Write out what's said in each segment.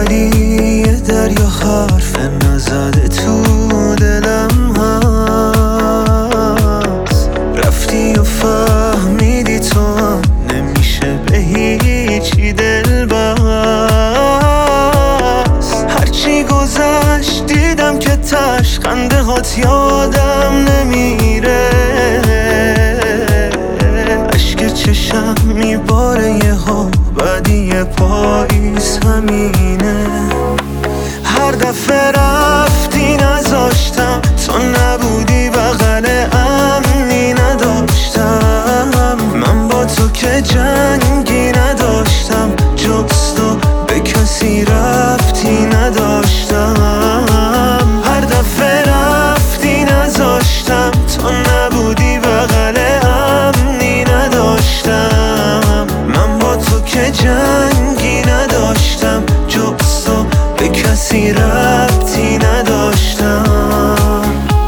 نبودی یه دریا حرف نزده تو دلم هست. رفتی و فهمیدی تو هم نمیشه به هیچی دل بست. هرچی گذشت دیدم که تش خنده هات یادم نمیره. عشق چشم میباره یه ها بعدی پاییز همینه. هر دفعه رفتی نذاشتم، تو نبودی بغل امنی نداشتم. من با تو که جنگی نداشتم، جز تو به کسی ربطی نداشتم. هر دفعه رفتی نذاشتم، تو نبودی بغل امنی نداشتم. من با تو که جنگی نداشتم، جز تو به کسی ربطی نداشتم.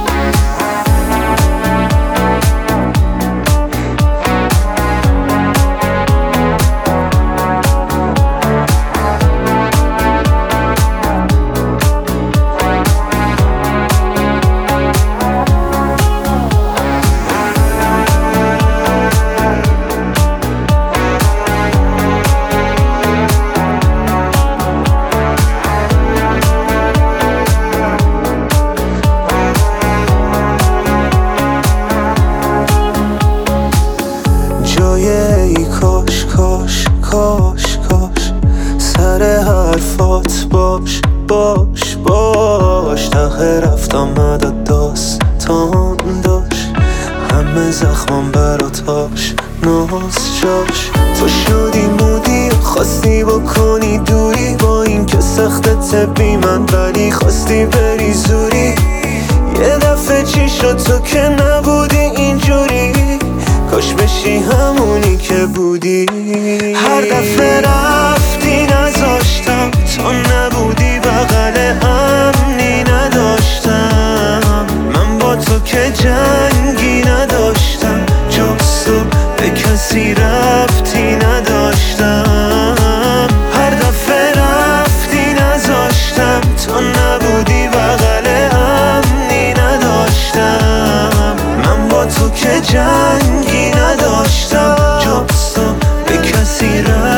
ای کاش کاش کاش کاش سر حرفات باش باش باش. ته رفت آمد و داستان داشت، همه زخمم براتاش ناز جاش. تو شدی مودی خواستی بکنی دوری، با این که سختت بی من ولی خواستی بری زوری. یه دفعه چی شد تو که نبودی اینجوری، کاش بشی همونی که بودی. هر دفعه رفتی نذاشتم، تو نبودی بغل امنی نداشتم. من با تو که جنگی نداشتم، جز تو به کسی ربطی نداشتم. هر دفعه رفتی نذاشتم، تو نبودی بغل امنی نداشتم. من با تو که جنگی نداشتم، جز تو به کسی ربطی